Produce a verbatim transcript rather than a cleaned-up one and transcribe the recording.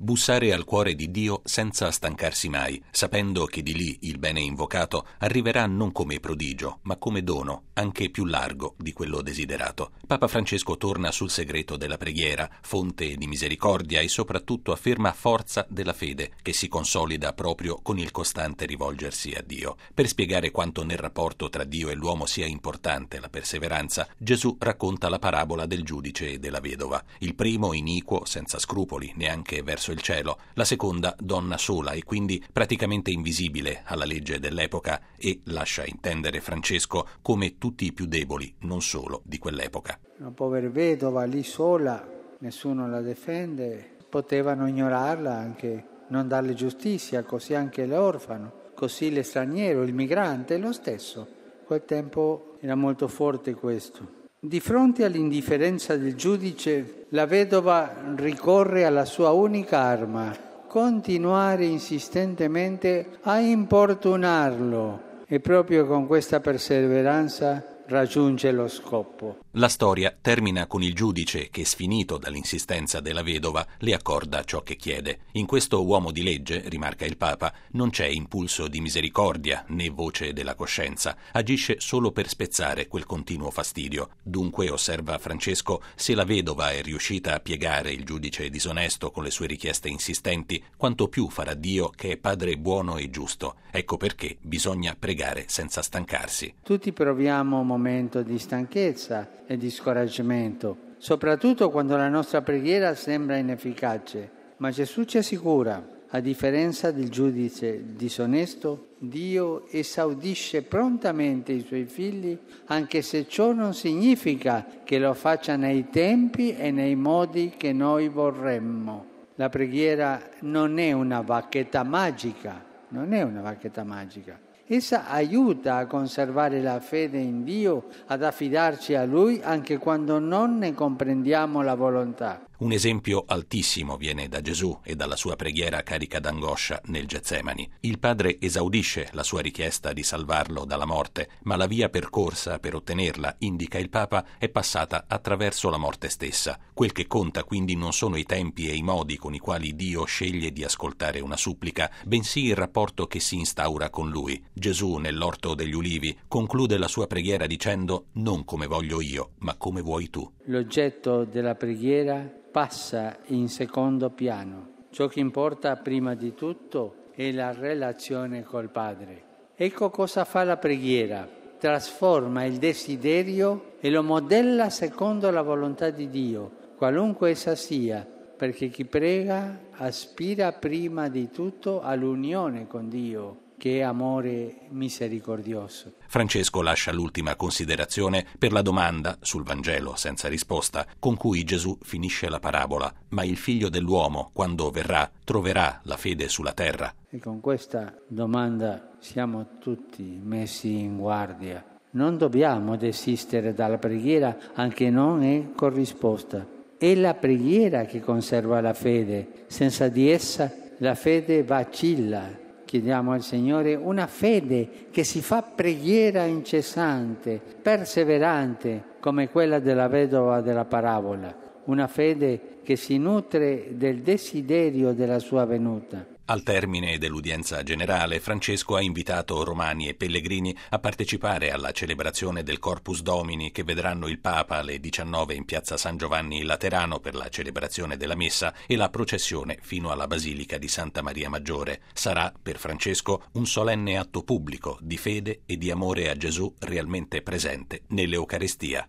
Bussare al cuore di Dio senza stancarsi mai, sapendo che di lì il bene invocato arriverà non come prodigio, ma come dono, anche più largo di quello desiderato. Papa Francesco torna sul segreto della preghiera, fonte di misericordia, e soprattutto afferma forza della fede, che si consolida proprio con il costante rivolgersi a Dio. Per spiegare quanto nel rapporto tra Dio e l'uomo sia importante la perseveranza, Gesù racconta la parabola del giudice e della vedova. Il primo iniquo, senza scrupoli, neanche verso il cielo, la seconda donna sola e quindi praticamente invisibile alla legge dell'epoca e, lascia intendere Francesco, come tutti i più deboli, non solo di quell'epoca. Una povera vedova lì sola, nessuno la difende, potevano ignorarla, anche non darle giustizia, così anche l'orfano, così l'estraniero, il migrante, lo stesso. In quel tempo era molto forte questo. Di fronte all'indifferenza del giudice, la vedova ricorre alla sua unica arma: continuare insistentemente a importunarlo, e proprio con questa perseveranza raggiunge lo scopo. La storia termina con il giudice che, sfinito dall'insistenza della vedova, le accorda ciò che chiede. In questo uomo di legge, rimarca il Papa, non c'è impulso di misericordia né voce della coscienza, agisce solo per spezzare quel continuo fastidio. Dunque, osserva Francesco, se la vedova è riuscita a piegare il giudice disonesto con le sue richieste insistenti, quanto più farà Dio, che è Padre buono e giusto. Ecco perché bisogna pregare senza stancarsi. Tutti proviamo un momento di stanchezza e di scoraggiamento, soprattutto quando la nostra preghiera sembra inefficace. Ma Gesù ci assicura, a differenza del giudice disonesto, Dio esaudisce prontamente i suoi figli, anche se ciò non significa che lo faccia nei tempi e nei modi che noi vorremmo. La preghiera non è una bacchetta magica, non è una bacchetta magica. Essa aiuta a conservare la fede in Dio, ad affidarci a Lui anche quando non ne comprendiamo la volontà. Un esempio altissimo viene da Gesù e dalla sua preghiera carica d'angoscia nel Getsemani. Il Padre esaudisce la sua richiesta di salvarlo dalla morte, ma la via percorsa per ottenerla, indica il Papa, è passata attraverso la morte stessa. Quel che conta quindi non sono i tempi e i modi con i quali Dio sceglie di ascoltare una supplica, bensì il rapporto che si instaura con Lui. Gesù, nell'orto degli ulivi, conclude la sua preghiera dicendo: non come voglio io, ma come vuoi tu. L'oggetto della preghiera passa in secondo piano. Ciò che importa prima di tutto è la relazione col Padre. Ecco cosa fa la preghiera: trasforma il desiderio e lo modella secondo la volontà di Dio, qualunque essa sia, perché chi prega aspira prima di tutto all'unione con Dio, che è amore misericordioso. Francesco lascia l'ultima considerazione per la domanda sul Vangelo senza risposta con cui Gesù finisce la parabola: ma il figlio dell'uomo, quando verrà, troverà la fede sulla terra? E con questa domanda siamo tutti messi in guardia. Non dobbiamo desistere dalla preghiera anche non è corrisposta. È la preghiera che conserva la fede. Senza di essa la fede vacilla. Chiediamo al Signore una fede che si fa preghiera incessante, perseverante, come quella della vedova della parabola. Una fede che si nutre del desiderio della sua venuta. Al termine dell'udienza generale, Francesco ha invitato romani e pellegrini a partecipare alla celebrazione del Corpus Domini, che vedranno il Papa alle diciannove in piazza San Giovanni in Laterano per la celebrazione della Messa e la processione fino alla Basilica di Santa Maria Maggiore. Sarà, per Francesco, un solenne atto pubblico di fede e di amore a Gesù realmente presente nell'Eucaristia.